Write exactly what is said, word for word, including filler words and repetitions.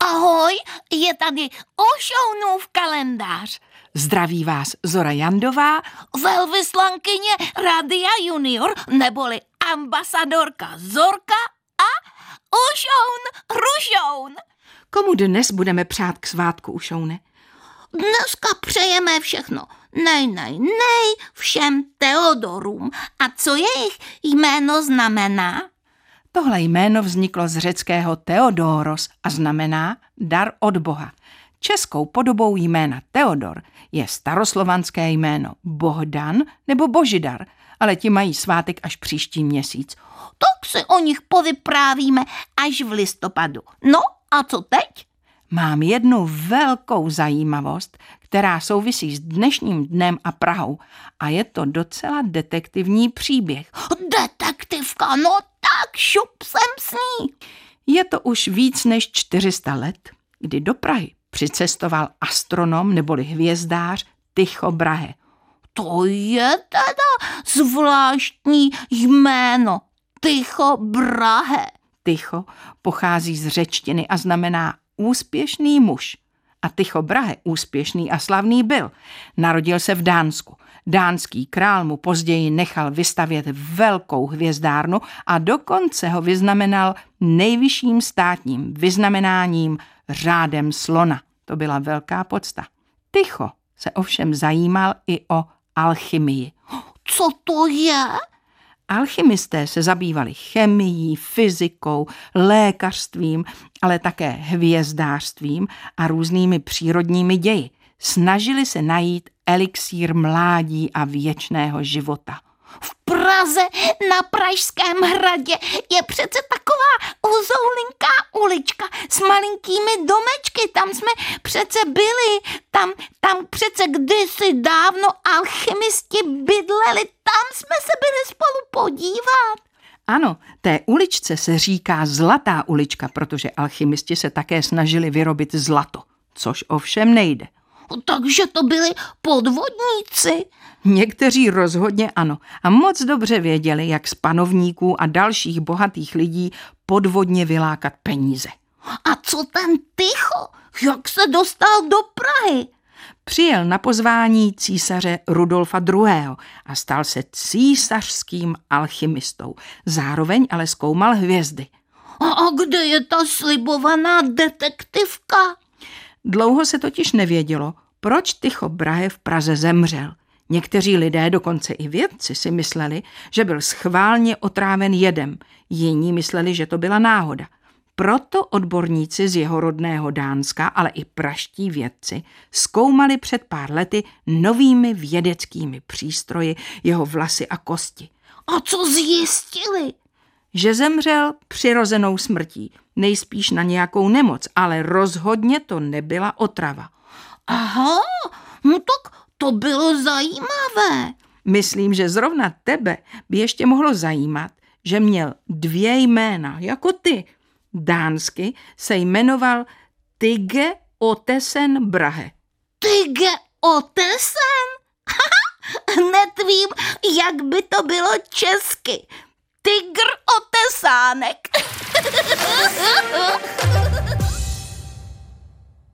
Ahoj, je tady Ošounův kalendář. Zdraví vás Zora Jandová, velvyslankyně Radia Junior, neboli ambasadorka Zorka a Ošoun Rušoun. Komu dnes budeme přát k svátku, Ušoune? Dneska přejeme všechno nej, nej, nej všem Teodorům. A co jejich jméno znamená? Tohle jméno vzniklo z řeckého Theodoros a znamená dar od Boha. Českou podobou jména Teodor je staroslovanské jméno Bohdan nebo Božidar, ale ti mají svátek až příští měsíc. Tak si o nich povyprávíme až v listopadu. No a co teď? Mám jednu velkou zajímavost, která souvisí s dnešním dnem a Prahou a je to docela detektivní příběh. Detektivka, no tak šup sem s ní. Je to už víc než čtyři sta let, kdy do Prahy přicestoval astronom neboli hvězdář Tycho Brahe. To je teda zvláštní jméno, Tycho Brahe. Tycho pochází z řečtiny a znamená úspěšný muž. A Tycho Brahe úspěšný a slavný byl. Narodil se v Dánsku. Dánský král mu později nechal vystavět velkou hvězdárnu a dokonce ho vyznamenal nejvyšším státním vyznamenáním řádem slona. To byla velká pocta. Tycho se ovšem zajímal i o alchymii. Co to je? Alchymisté se zabývali chemií, fyzikou, lékařstvím, ale také hvězdářstvím a různými přírodními ději. Snažili se najít elixír mládí a věčného života. V Praze na Pražském hradě je přece taková uzoulinká ulička s malinkými domečky. Tam jsme přece byli. Tam, tam přece kdysi dávno alchymisti bydleli. Tam jsme se byli spolu podívat. Ano, té uličce se říká Zlatá ulička, protože alchymisti se také snažili vyrobit zlato, což ovšem nejde. Takže to byli podvodníci? Někteří rozhodně ano a moc dobře věděli, jak z panovníků a dalších bohatých lidí podvodně vylákat peníze. A co ten Tycho? Jak se dostal do Prahy? Přijel na pozvání císaře Rudolfa druhého. a stal se císařským alchymistou. Zároveň ale zkoumal hvězdy. A kde je ta slibovaná detektivka? Dlouho se totiž nevědělo, proč Tycho Brahe v Praze zemřel. Někteří lidé, dokonce i vědci, si mysleli, že byl schválně otráven jedem. Jiní mysleli, že to byla náhoda. Proto odborníci z jeho rodného Dánska, ale i praští vědci, zkoumali před pár lety novými vědeckými přístroji jeho vlasy a kosti. A co zjistili? Že zemřel přirozenou smrtí. Nejspíš na nějakou nemoc, ale rozhodně to nebyla otrava. Aha, no tak to bylo zajímavé. Myslím, že zrovna tebe by ještě mohlo zajímat, že měl dvě jména, jako ty. Dánsky se jmenoval Tyge Otesen Brahe. Tyge Otesen? Hned vím, jak by to bylo česky. Tygr Otesánek.